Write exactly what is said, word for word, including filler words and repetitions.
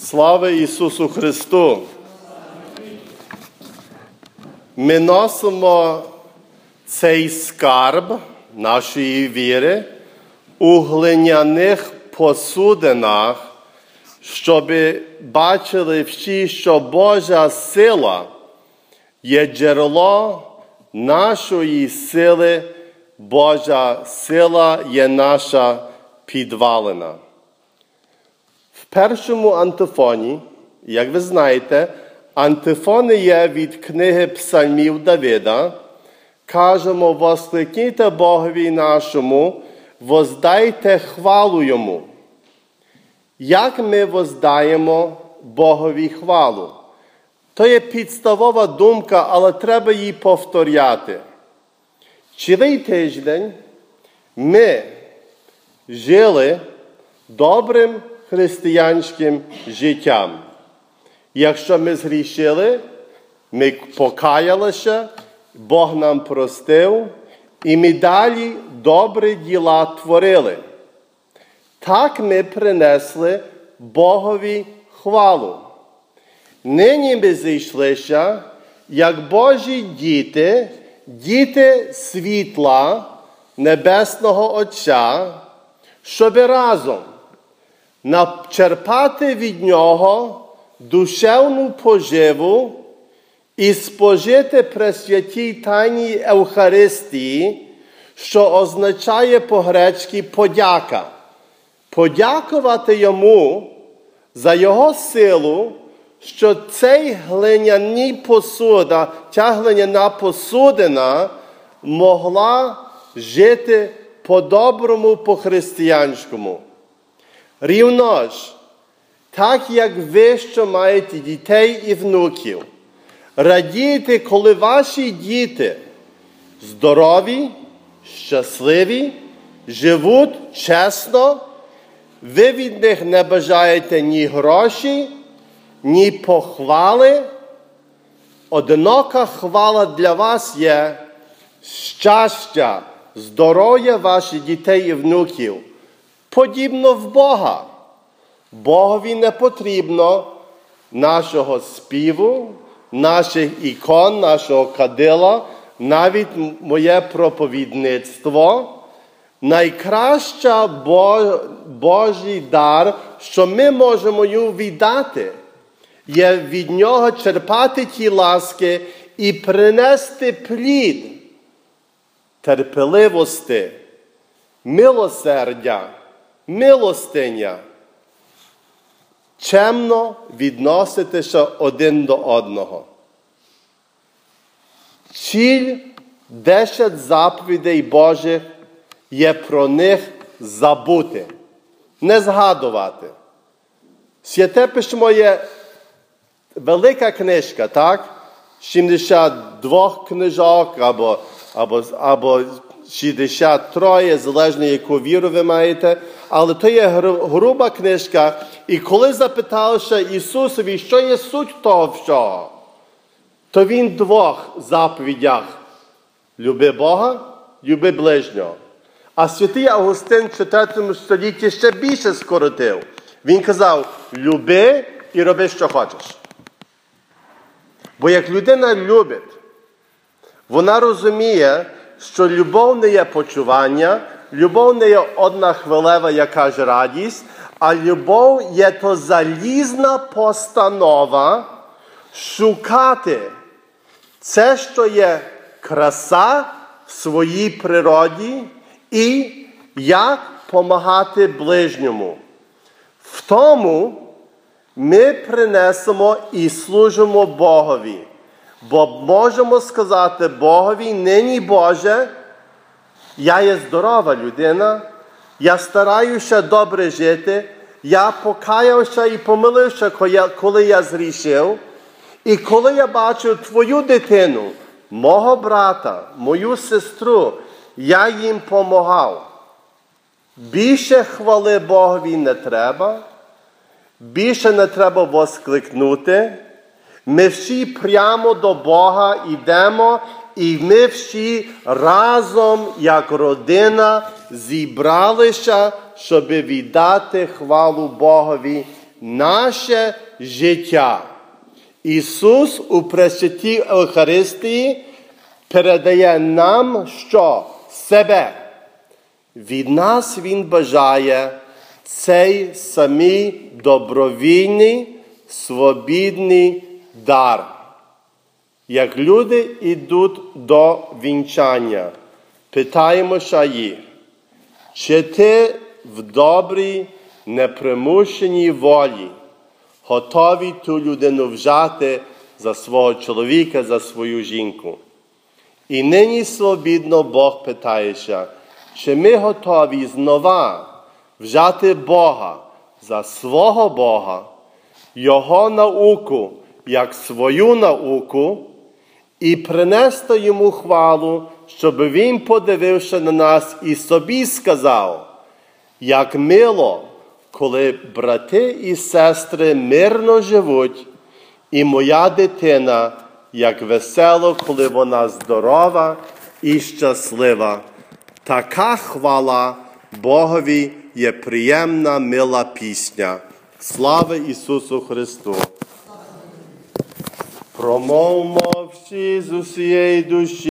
Слава Ісусу Христу! Ми носимо цей скарб нашої віри у глиняних посудинах, щоб бачили всі, що Божа сила є джерело нашої сили, Божа сила є наша підвалина. В першому антифоні, як ви знаєте, антифони є від книги Псальмів Давида. Кажемо, воскликніте Богові нашому, воздайте хвалу Йому. Як ми воздаємо Богові хвалу? То є підставова думка, але треба її повторяти. Цілий тиждень ми жили добрим християнським життям. Якщо ми згрішили, ми покаялися, Бог нам простив, і ми далі добрі діла творили. Так ми принесли Богові хвалу. Нині ми зійшлися, як Божі діти, діти світла Небесного Отця, щоб разом начерпати від Нього душевну поживу і спожити при святій тайній Евхаристії, що означає по-грецьки подяка. Подякувати Йому за Його силу, що цей глиняний посуда, ця глиняна посудина могла жити по-доброму, по-християнському. Рівно ж, так як ви, що маєте дітей і внуків, радійте, коли ваші діти здорові, щасливі, живуть чесно, ви від них не бажаєте ні гроші, ні похвали. Одинока хвала для вас є щастя, здоров'я ваших дітей і внуків. Подібно в Бога. Богові не потрібно нашого співу, наших ікон, нашого кадила, навіть моє проповідництво. Найкраща Божий дар, що ми можемо йому віддати, є від Нього черпати ті ласки і принести плід терпеливості, милосердя, милостиня, чемно відноситися один до одного. Ціль десять заповідей Божих є про них забути, не згадувати. Святе Письмо є велика книжка, так? сімдесят два книжок або, або, або шістдесят три, залежно яку віру ви маєте. Але то є груба книжка. І коли запиталося Ісусові, що є суть того всього, то Він в двох заповідях: люби Бога, люби ближнього. А святий Августин в четвертому столітті ще більше скоротив. Він казав: люби і роби, що хочеш. Бо як людина любить, вона розуміє, що любов не є почування, любов не є одна хвилева якась радість, а любов є то залізна постанова шукати це, що є краса в своїй природі, і як помагати ближньому. В тому ми принесемо і служимо Богові. Бо можемо сказати Богові: нині, Боже, я є здорова людина, я стараюся добре жити, я покаявся і помилився, коли я згрішив. І коли я бачу Твою дитину, мого брата, мою сестру, я їм помагав. Більше хвали Богові не треба, більше не треба воскликнути. Ми всі прямо до Бога йдемо, і ми всі разом, як родина, зібралися, щоб віддати хвалу Богові наше життя. Ісус у Пресвятій Евхаристії передає нам що? Себе. Від нас Він бажає цей самий добровільний, свобідний дар. Як люди йдуть до вінчання, питаємося їх, чи ти в добрій, непримушеній волі готові ту людину взяти за свого чоловіка, за свою жінку. І нині свобідно Бог питається, чи ми готові знова взяти Бога за свого Бога, Його науку як свою науку і принести Йому хвалу, щоб Він подивився на нас і собі сказав, як мило, коли брати і сестри мирно живуть, і моя дитина, як весело, коли вона здорова і щаслива. Така хвала Богові є приємна, мила пісня. Слава Ісусу Христу! Промовмо всі з усієї душі